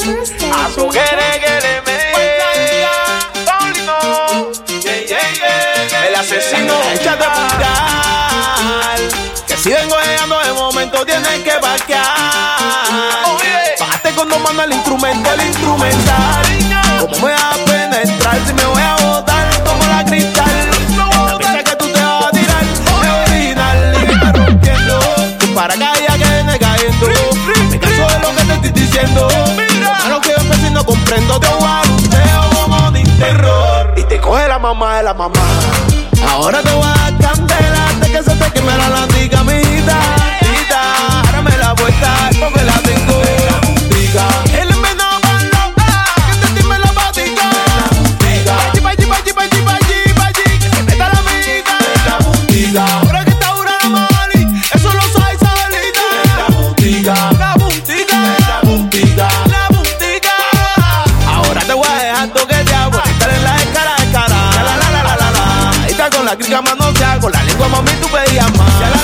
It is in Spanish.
A su quere me. El asesino, échate a buscar. Que si vengo llegando de momento tienes que vaquear. Bájate cuando mando el instrumental. ¿Cómo me vas a penetrar si me voy a botar como la cristal? La pieza que tú te vas a tirar es original y me está rompiendo. Para que ya quede cayendo. Me canso de lo que te estoy diciendo. A lo que yo empecé no comprendo. Te voy a dar un dedo como de terror. Y te coge la mamá de la mamá. Ahora te voy a dar candela hasta que se te queme la latica, mijita. Ahora me la vuelta porque la tengo. El envenenado con los que te estime la patica. Allí, que se meta la mijita. Ahora que está dura la mali, eso lo sabe Isabelita. La puntica. Ahora te voy a dejar toqueteado por estar en la escala. Con la crica manoseada, con la lengua mami tú pedías más.